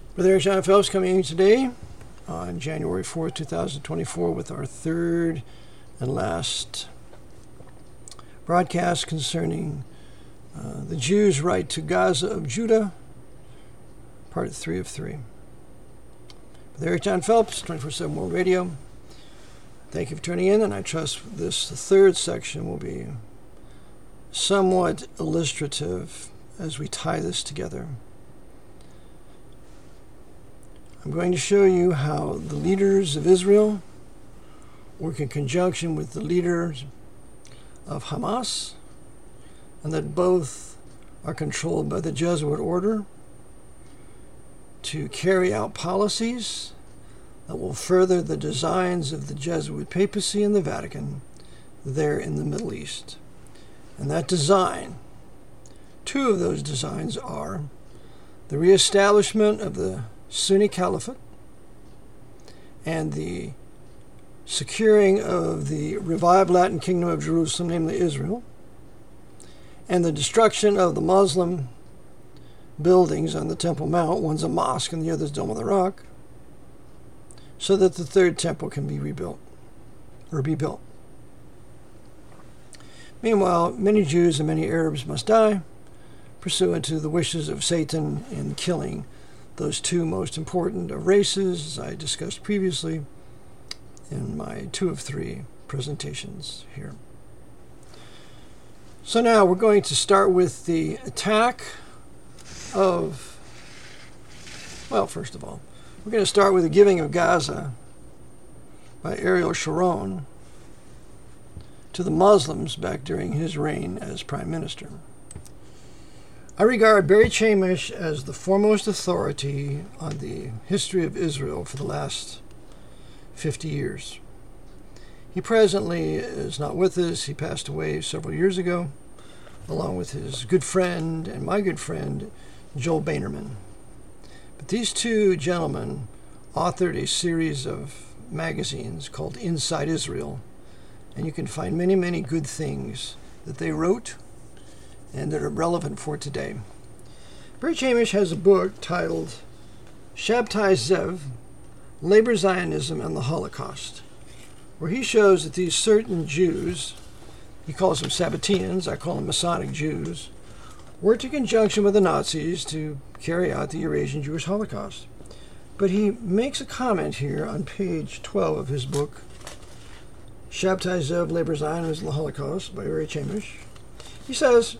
Brother Eric John Phelps coming in today on January 4th, 2024 with our third and last broadcast concerning the Jews' right to Gaza of Judah, part 3 of 3. Brother Eric John Phelps, 24/7 World Radio. Thank you for tuning in, and I trust this third section will be somewhat illustrative as we tie this together. I'm going to show you how the leaders of Israel work in conjunction with the leaders of Hamas, and that both are controlled by the Jesuit order to carry out policies that will further the designs of the Jesuit papacy and the Vatican there in the Middle East. And that design, two of those designs are the reestablishment of the Sunni Caliphate and the securing of the revived Latin kingdom of Jerusalem, namely Israel, and the destruction of the Muslim buildings on the Temple Mount, one's a mosque and the other's Dome of the Rock, so that the third temple can be rebuilt or be built. Meanwhile, many Jews and many Arabs must die, pursuant to the wishes of Satan in killing those two most important of races, as I discussed previously in my 2 of 3 presentations here. So now we're going to start with the attack of, well, first of all, we're going to start with the giving of Gaza by Ariel Sharon to the Muslims back during his reign as prime minister. I regard Barry Chamish as the foremost authority on the history of Israel for the last 50 years. He presently is not with us. He passed away several years ago, along with his good friend and my good friend, Joel Bainerman. But these two gentlemen authored a series of magazines called Inside Israel, and you can find many, many good things that they wrote and that are relevant for today. Barry Chamish has a book titled Shabtai Zev, Labor Zionism and the Holocaust, where he shows that these certain Jews, he calls them Sabbateans, I call them Masonic Jews, worked in conjunction with the Nazis to carry out the Eurasian Jewish Holocaust. But he makes a comment here on page 12 of his book, Shabtai Zev, Labor Zionism and the Holocaust by Barry Chamish. He says,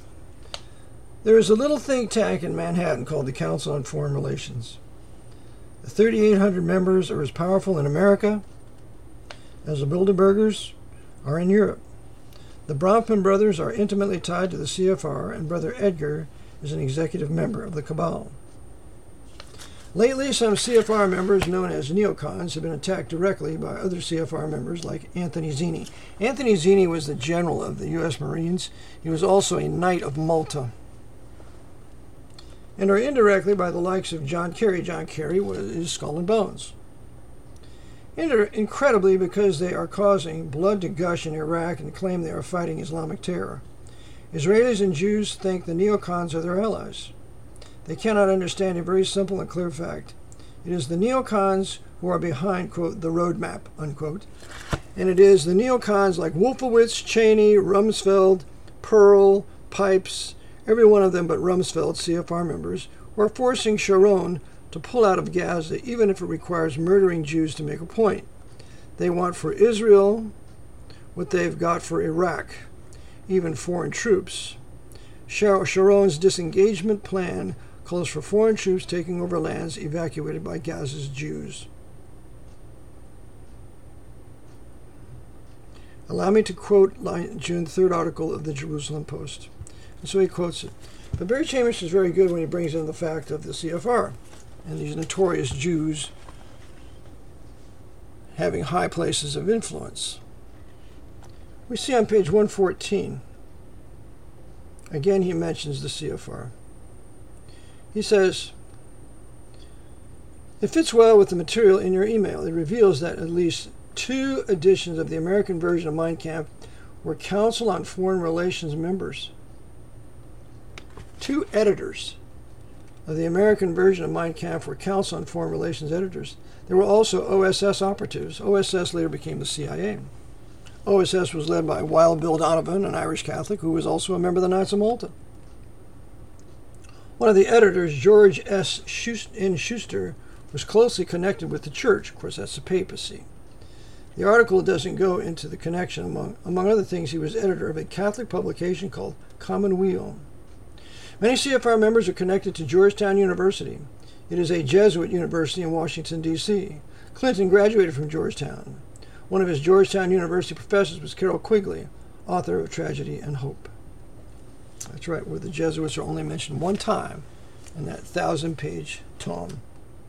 there is a little think tank in Manhattan called the Council on Foreign Relations. The 3,800 members are as powerful in America as the Bilderbergers are in Europe. The Bronfman brothers are intimately tied to the CFR, and Brother Edgar is an executive member of the Cabal. Lately, some CFR members, known as neocons, have been attacked directly by other CFR members like Anthony Zini. Anthony Zini was the general of the U.S. Marines. He was also a Knight of Malta. And are indirectly by the likes of John Kerry. John Kerry is Skull and Bones. Incredibly, because they are causing blood to gush in Iraq and claim they are fighting Islamic terror. Israelis and Jews think the neocons are their allies. They cannot understand a very simple and clear fact. It is the neocons who are behind, quote, the roadmap, unquote. And it is the neocons like Wolfowitz, Cheney, Rumsfeld, Pearl, Pipes, every one of them but Rumsfeld, CFR members, who are forcing Sharon to pull out of Gaza, even if it requires murdering Jews to make a point. They want for Israel what they've got for Iraq, even foreign troops. Sharon's disengagement plan calls for foreign troops taking over lands evacuated by Gaza's Jews. Allow me to quote June 3rd article of the Jerusalem Post. And so he quotes it. But Barry Chamish is very good when he brings in the fact of the CFR and these notorious Jews having high places of influence. We see on page 114, again he mentions the CFR. He says, it fits well with the material in your email. It reveals that at least 2 editions of the American version of Mein Kampf were Council on Foreign Relations members. 2 editors of the American version of Mein Kampf were Council on Foreign Relations editors. There were also OSS operatives. OSS later became the CIA. OSS was led by Wild Bill Donovan, an Irish Catholic who was also a member of the Knights of Malta. One of the editors, George S. N. Schuster, was closely connected with the church. Of course, that's the papacy. The article doesn't go into the connection. Among other things, he was editor of a Catholic publication called Commonweal. Many CFR members are connected to Georgetown University. It is a Jesuit university in Washington, D.C. Clinton graduated from Georgetown. One of his Georgetown University professors was Carroll Quigley, author of Tragedy and Hope. That's right, where the Jesuits are only mentioned one time in that 1,000-page tome.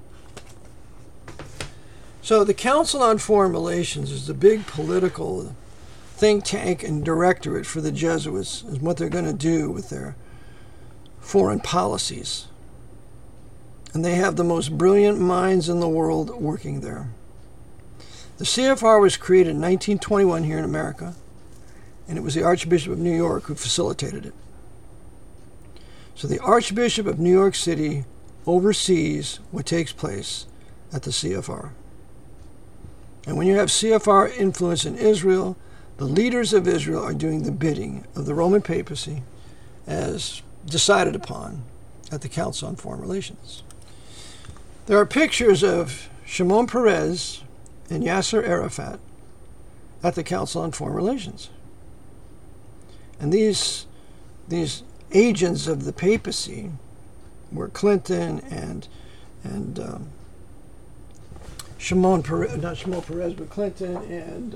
So the Council on Foreign Relations is the big political think tank and directorate for the Jesuits, and what they're going to do with their foreign policies. And they have the most brilliant minds in the world working there. The CFR was created in 1921 here in America, and it was the Archbishop of New York who facilitated it. So the Archbishop of New York City oversees what takes place at the CFR. And when you have CFR influence in Israel, the leaders of Israel are doing the bidding of the Roman papacy as decided upon at the Council on Foreign Relations. There are pictures of Shimon Peres and Yasser Arafat at the Council on Foreign Relations. And these agents of the papacy were Clinton and Shimon Peres, not Shimon Peres, but Clinton and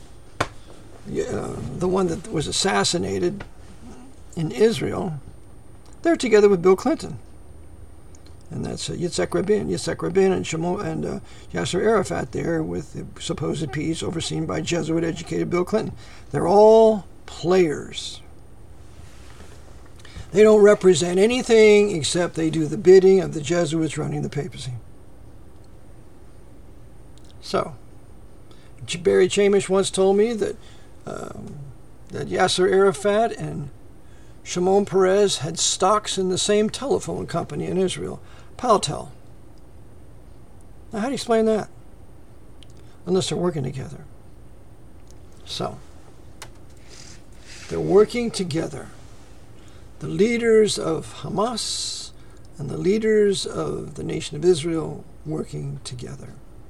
the one that was assassinated in Israel. They're together with Bill Clinton. And that's Yitzhak Rabin and Shimon and Yasser Arafat there with the supposed peace overseen by Jesuit-educated Bill Clinton. They're all players. They don't represent anything except they do the bidding of the Jesuits running the papacy. So, Barry Chamish once told me that Yasser Arafat and Shimon Peres had stocks in the same telephone company in Israel, Paltel. Now, how do you explain that? Unless they're working together. So, they're working together. The leaders of Hamas and the leaders of the nation of Israel working together.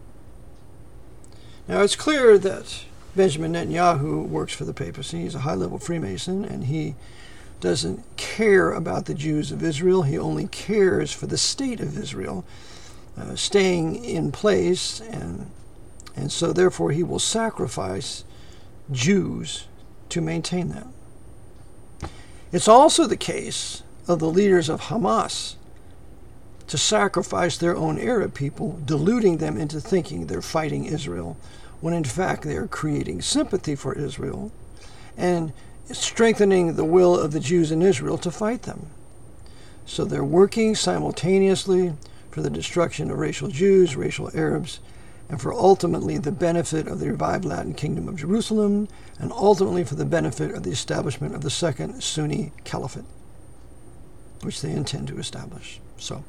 Now, it's clear that Benjamin Netanyahu works for the papacy. He's a high-level Freemason, and he doesn't care about the Jews of Israel. He only cares for the state of Israel staying in place, and so therefore he will sacrifice Jews to maintain that. It's also the case of the leaders of Hamas to sacrifice their own Arab people, deluding them into thinking they're fighting Israel, when in fact they are creating sympathy for Israel and strengthening the will of the Jews in Israel to fight them. So they're working simultaneously for the destruction of racial Jews, racial Arabs, and for ultimately the benefit of the revived Latin Kingdom of Jerusalem, and ultimately for the benefit of the establishment of the second Sunni Caliphate, which they intend to establish.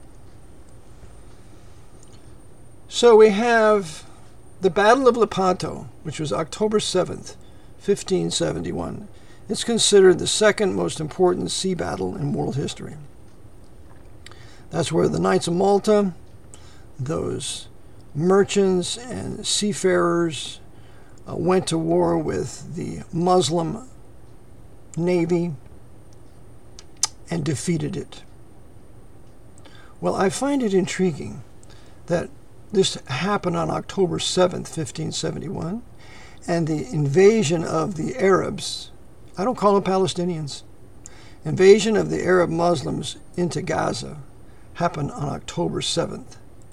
So we have the Battle of Lepanto, which was October 7th, 1571. It's considered the second most important sea battle in world history. That's where the Knights of Malta, those merchants and seafarers, went to war with the Muslim navy and defeated it. Well, I find it intriguing that this happened on October 7th, 1571, and the invasion of the Arabs, I don't call them Palestinians, invasion of the Arab Muslims into Gaza happened on October 7th,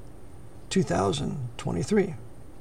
2023.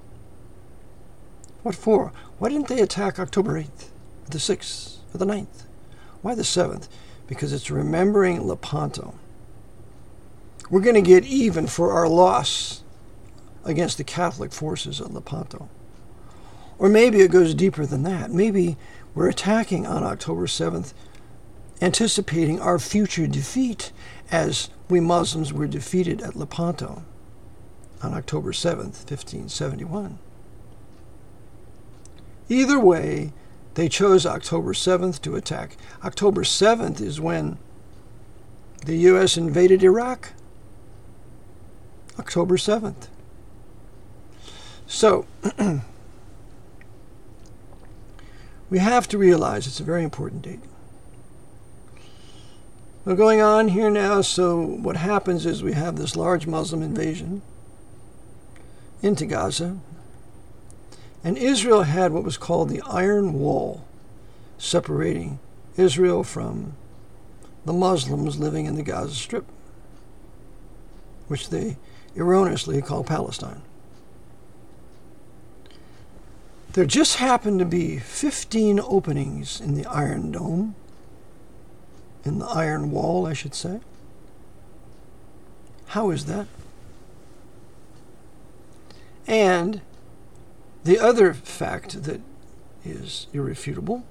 What for? Why didn't they attack October 8th, or the 6th, or the 9th? Why the 7th? Because it's remembering Lepanto. We're going to get even for our loss against the Catholic forces at Lepanto. Or maybe it goes deeper than that. Maybe we're attacking on October 7th, anticipating our future defeat as we Muslims were defeated at Lepanto on October 7th, 1571. Either way, they chose October 7th to attack. October 7th is when the U.S. invaded Iraq. October 7th. So, we have to realize it's a very important date. We're going on here now, so what happens is we have this large Muslim invasion into Gaza, and Israel had what was called the Iron Wall, separating Israel from the Muslims living in the Gaza Strip, which they erroneously call Palestine. There just happened to be 15 openings in the Iron Dome, in the Iron Wall, I should say. How is that? And the other fact that is irrefutable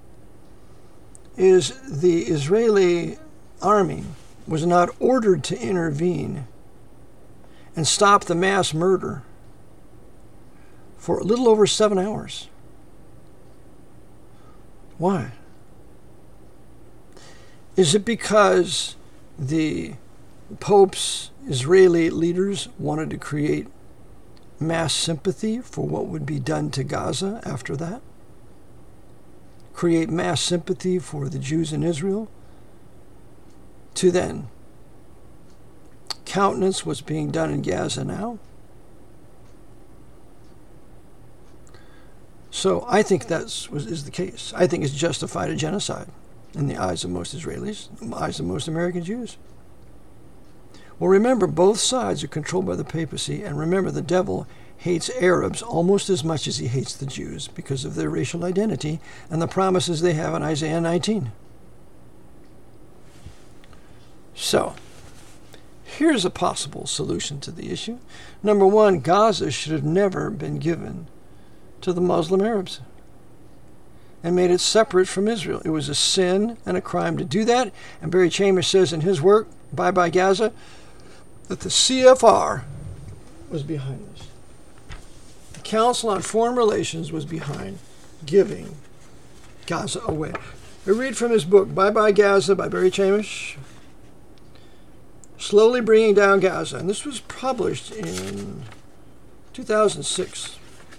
is the Israeli army was not ordered to intervene and stop the mass murder for a little over 7 hours. Why? Is it because the Pope's Israeli leaders wanted to create mass sympathy for what would be done to Gaza after that? Create mass sympathy for the Jews in Israel to then countenance what's being done in Gaza now? So I think that is the case. I think it's justified a genocide in the eyes of most Israelis, in the eyes of most American Jews. Well, remember, both sides are controlled by the papacy, and remember, the devil hates Arabs almost as much as he hates the Jews because of their racial identity and the promises they have in Isaiah 19. So, here's a possible solution to the issue. Number one, Gaza should have never been given to the Muslim Arabs and made it separate from Israel. It was a sin and a crime to do that, and Barry Chambers says in his work, Bye Bye Gaza, that the CFR was behind this. The Council on Foreign Relations was behind giving Gaza away. I read from his book, Bye Bye Gaza by Barry Chambers, Slowly Bringing Down Gaza. And this was published in 2006,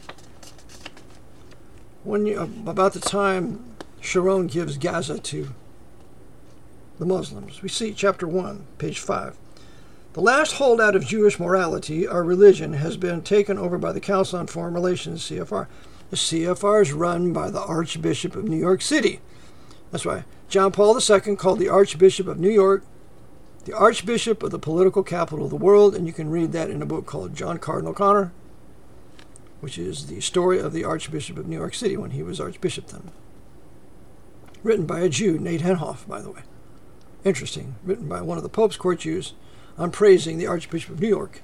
about the time Sharon gives Gaza to the Muslims. We see chapter 1, page 5. The last holdout of Jewish morality, our religion, has been taken over by the Council on Foreign Relations, CFR. The CFR is run by the Archbishop of New York City. That's why John Paul II called the Archbishop of New York the Archbishop of the political capital of the world, and you can read that in a book called John Cardinal Connor, which is the story of the Archbishop of New York City when he was Archbishop then. Written by a Jew, Nate Henhoff, by the way. Interesting. Written by one of the Pope's court Jews on praising the Archbishop of New York.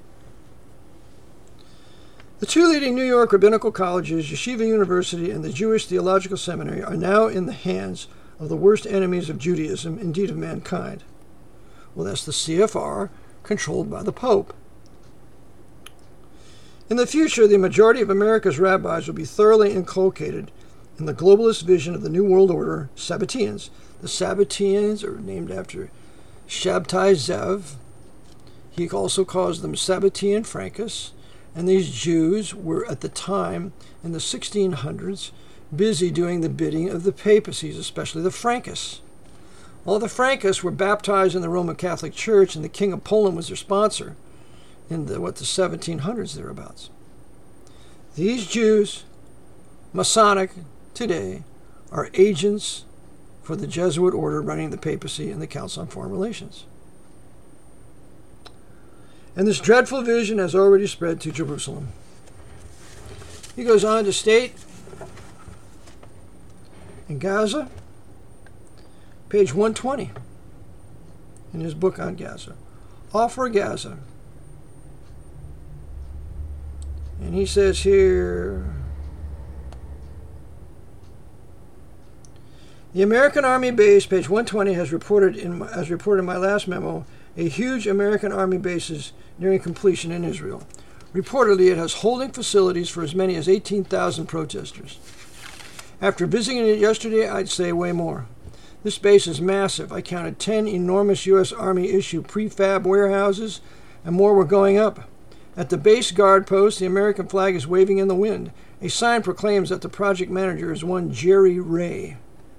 The two leading New York rabbinical colleges, Yeshiva University and the Jewish Theological Seminary, are now in the hands of the worst enemies of Judaism, indeed of mankind. Well, that's the CFR, controlled by the Pope. In the future, the majority of America's rabbis will be thoroughly inculcated in the globalist vision of the New World Order, Sabbateans. The Sabbateans are named after Shabtai Zev. He also calls them Sabbatean Francus. And these Jews were, at the time, in the 1600s, busy doing the bidding of the papacies, especially the Frankists. All the Frankists were baptized in the Roman Catholic Church, and the King of Poland was their sponsor in the 1700s thereabouts. These Jews, Masonic today, are agents for the Jesuit order running the papacy and the Council on Foreign Relations. And this dreadful vision has already spread to Jerusalem. He goes on to state in Gaza, page 120, in his book on Gaza, Offer Gaza. And he says here, the American Army base, page 120, as reported in my last memo, a huge American Army base is nearing completion in Israel. Reportedly, it has holding facilities for as many as 18,000 protesters. After visiting it yesterday, I'd say way more. This base is massive. I counted 10 enormous U.S. Army-issue prefab warehouses, and more were going up. At the base guard post, the American flag is waving in the wind. A sign proclaims that the project manager is one Jerry Ray.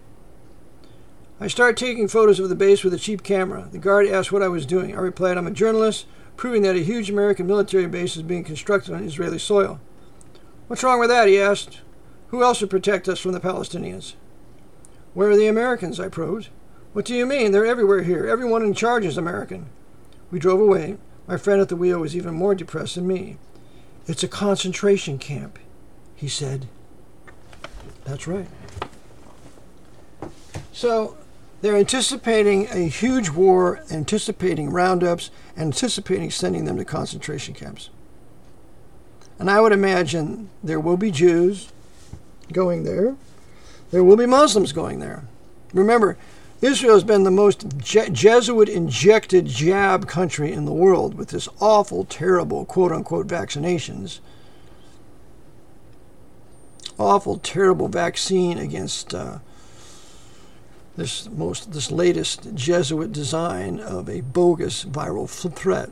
I started taking photos of the base with a cheap camera. The guard asked what I was doing. I replied, I'm a journalist, proving that a huge American military base is being constructed on Israeli soil. What's wrong with that? He asked. Who else would protect us from the Palestinians? Where are the Americans? I probed. What do you mean? They're everywhere here. Everyone in charge is American. We drove away. My friend at the wheel was even more depressed than me. It's a concentration camp, he said. That's right. So they're anticipating a huge war, anticipating roundups, anticipating sending them to concentration camps. And I would imagine there will be Jews going there. There will be Muslims going there. Remember, Israel has been the most Jesuit-injected jab country in the world with this awful, terrible, quote-unquote, vaccinations. Awful, terrible vaccine against this latest Jesuit design of a bogus viral threat.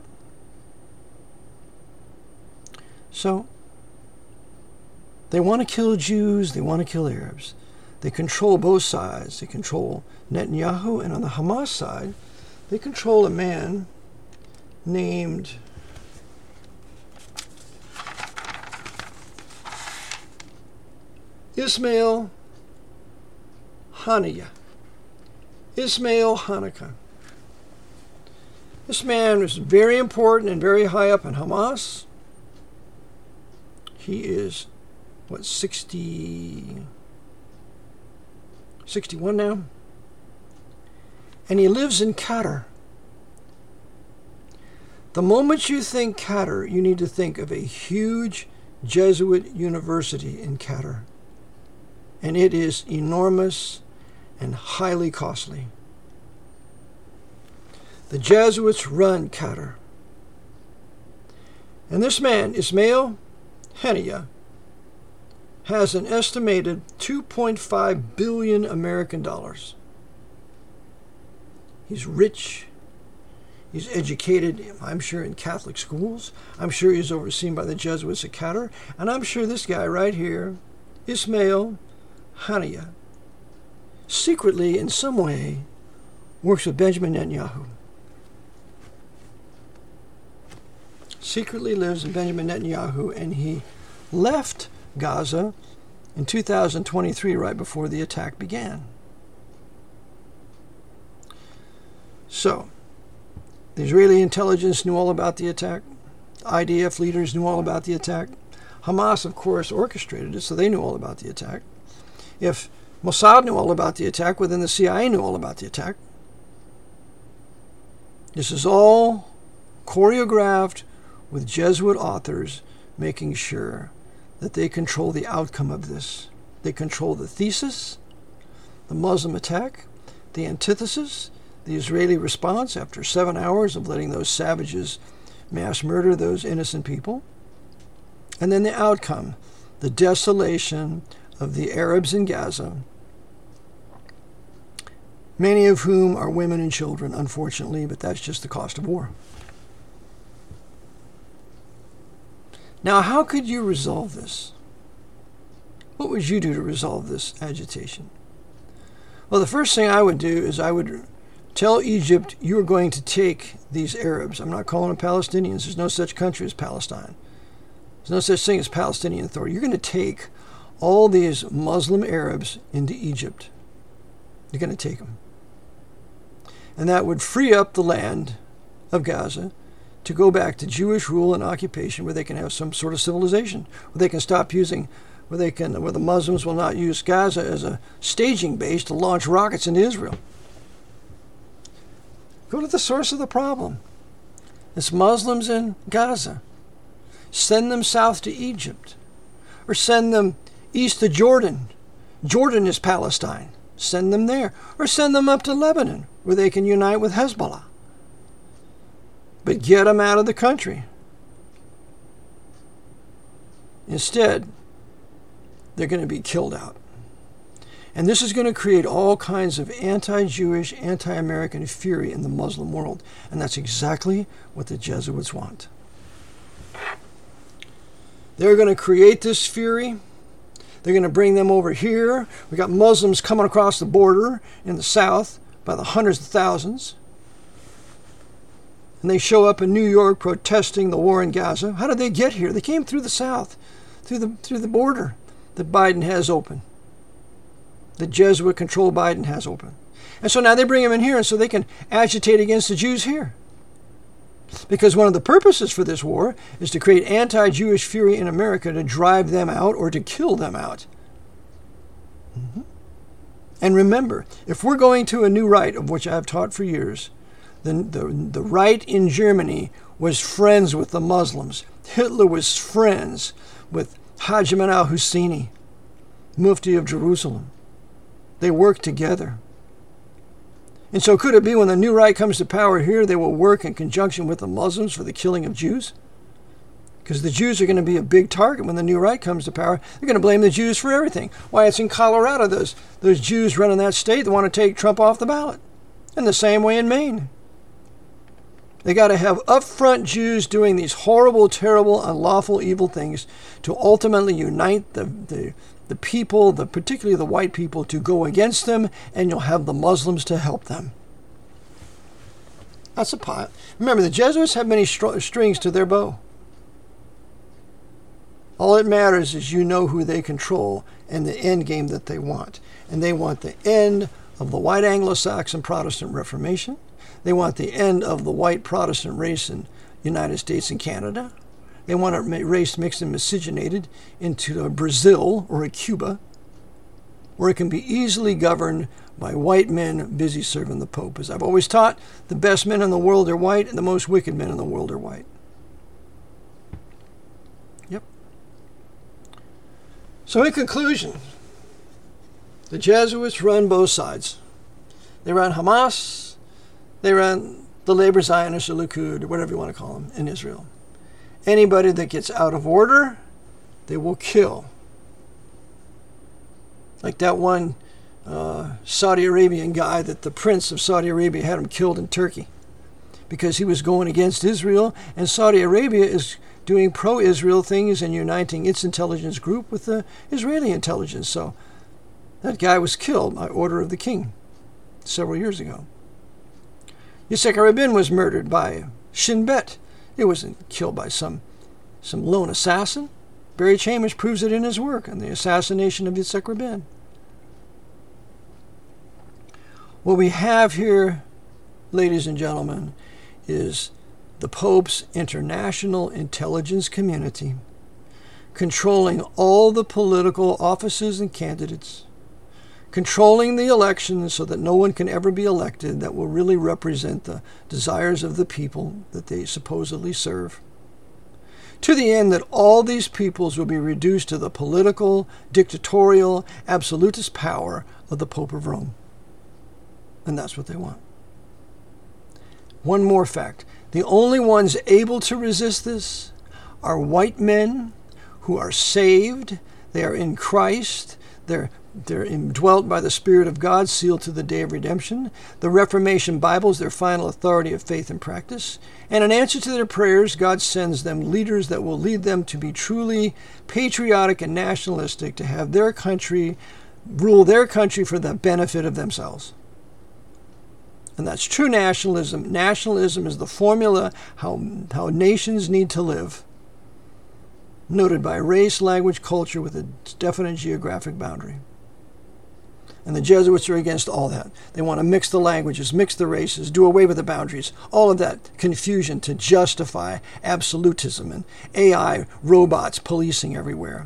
So, they want to kill Jews, they want to kill Arabs. They control both sides. They control Netanyahu, and on the Hamas side, they control a man named Ismail Haniyeh. Ismail Haniyeh. This man was very important and very high up in Hamas. He is, 61 now? And he lives in Qatar. The moment you think Qatar, you need to think of a huge Jesuit university in Qatar. And it is enormous and highly costly. The Jesuits run Qatar. And this man, Ismail Haniyeh, has an estimated 2.5 billion American dollars. He's rich. He's educated, I'm sure, in Catholic schools. I'm sure he's overseen by the Jesuits at Qatar. And I'm sure this guy right here, Ismail Haniyeh, secretly, in some way, works with Benjamin Netanyahu. Secretly lives in Benjamin Netanyahu, and he left Gaza in 2023, right before the attack began. So, the Israeli intelligence knew all about the attack. IDF leaders knew all about the attack. Hamas, of course, orchestrated it, so they knew all about the attack. If Mossad knew all about the attack, well, then the CIA knew all about the attack. This is all choreographed with Jesuit authors making sure that they control the outcome of this. They control the thesis, the Muslim attack, the antithesis, the Israeli response after 7 hours of letting those savages mass murder those innocent people, and then the outcome, the desolation of the Arabs in Gaza, many of whom are women and children, unfortunately, but that's just the cost of war. Now, how could you resolve this? What would you do to resolve this agitation? Well, the first thing I would do is I would tell Egypt, you are going to take these Arabs. I'm not calling them Palestinians. There's no such country as Palestine. There's no such thing as Palestinian Authority. You're going to take all these Muslim Arabs into Egypt. You're going to take them. And that would free up the land of Gaza to go back to Jewish rule and occupation, where they can have some sort of civilization, where they can stop using, where the Muslims will not use Gaza as a staging base to launch rockets into Israel. Go to the source of the problem. It's Muslims in Gaza. Send them south to Egypt, or send them east to Jordan. Jordan is Palestine. Send them there, or send them up to Lebanon, where they can unite with Hezbollah. but get them out of the country. Instead, they're going to be killed out. And this is going to create all kinds of anti-Jewish, anti-American fury in the Muslim world. And that's exactly what the Jesuits want. They're going to create this fury. They're going to bring them over here. We got Muslims coming across the border in the south by the hundreds of thousands. And they show up in New York protesting the war in Gaza. How did they get here? They came through the south, through the border that Biden has open. The Jesuit-controlled Biden has open. And so now they bring them in here and so they can agitate against the Jews here. Because one of the purposes for this war is to create anti-Jewish fury in America to drive them out or to kill them out. Mm-hmm. And remember, if we're going to a new right, of which I've taught for years, then the right in Germany was friends with the Muslims. Hitler was friends with Hajj Amin al-Husseini, Mufti of Jerusalem. They worked together. And so could it be when the new right comes to power here, they will work in conjunction with the Muslims for the killing of Jews? Because the Jews are going to be a big target when the new right comes to power. They're going to blame the Jews for everything. Why, it's in Colorado, those Jews running that state that want to take Trump off the ballot. And the same way in Maine. They got to have upfront Jews doing these horrible, terrible, unlawful, evil things to ultimately unite the people, particularly the white people, to go against them, and you'll have the Muslims to help them. That's a pot. Remember, the Jesuits have many strings to their bow. All that matters is you know who they control and the end game that they want. And they want the end of the white Anglo-Saxon Protestant Reformation. They want the end of the white Protestant race in the United States and Canada. They want a race mixed and miscegenated into a Brazil or a Cuba, where it can be easily governed by white men busy serving the Pope. As I've always taught, the best men in the world are white, and the most wicked men in the world are white. Yep. So in conclusion, the Jesuits run both sides. They run Hamas, they run the Labor Zionists or Likud, or whatever you want to call them, in Israel. Anybody that gets out of order, they will kill. Like that one Saudi Arabian guy that the prince of Saudi Arabia had him killed in Turkey because he was going against Israel, and Saudi Arabia is doing pro-Israel things and uniting its intelligence group with the Israeli intelligence. So that guy was killed by order of the king several years ago. Yitzhak Rabin was murdered by Shin Bet. It wasn't killed by some lone assassin. Barry Chamish proves it in his work on the assassination of Yitzhak Rabin. What we have here, ladies and gentlemen, is the Pope's international intelligence community controlling all the political offices and candidates, controlling the elections so that no one can ever be elected that will really represent the desires of the people that they supposedly serve, to the end that all these peoples will be reduced to the political, dictatorial, absolutist power of the Pope of Rome. And that's what they want. One more fact. The only ones able to resist this are white men who are saved. They are in Christ. They're indwelt by the Spirit of God, sealed to the day of redemption. The Reformation Bible is their final authority of faith and practice. And in answer to their prayers, God sends them leaders that will lead them to be truly patriotic and nationalistic, to have their country, rule their country for the benefit of themselves. And that's true nationalism. Nationalism is the formula how nations need to live, noted by race, language, culture with a definite geographic boundary. And the Jesuits are against all that. They want to mix the languages, mix the races, do away with the boundaries, all of that confusion to justify absolutism and AI, robots, policing everywhere.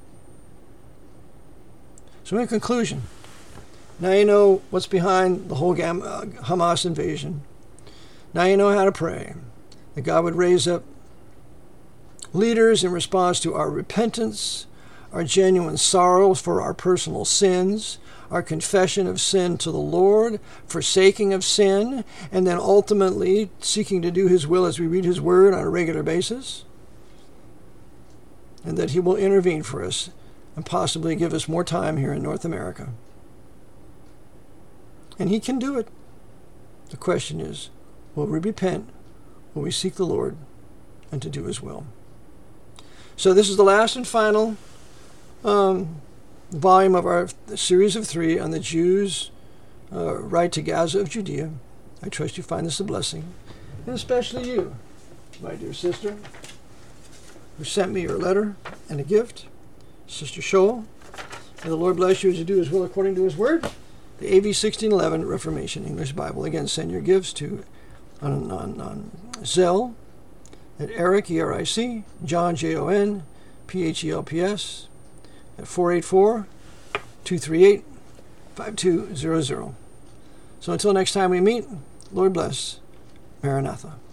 So in conclusion, now you know what's behind the whole Hamas invasion. Now you know how to pray, that God would raise up leaders in response to our repentance, our genuine sorrows for our personal sins, our confession of sin to the Lord, forsaking of sin, and then ultimately seeking to do His will as we read His Word on a regular basis, and that He will intervene for us and possibly give us more time here in North America. And He can do it. The question is, will we repent? Will we seek the Lord and to do His will? So this is the last and final volume of our series of 3 on the Jews' right to Gaza of Judea. I trust you find this a blessing, and especially you, my dear sister, who sent me your letter and a gift, Sister Scholl. May the Lord bless you as you do His will according to His Word. The AV 1611 Reformation English Bible. Again, send your gifts to on Zelle at Eric, E-R-I-C, John, J-O-N, P-H-E-L-P-S, at 484-238-5200. So until next time we meet, Lord bless. Maranatha.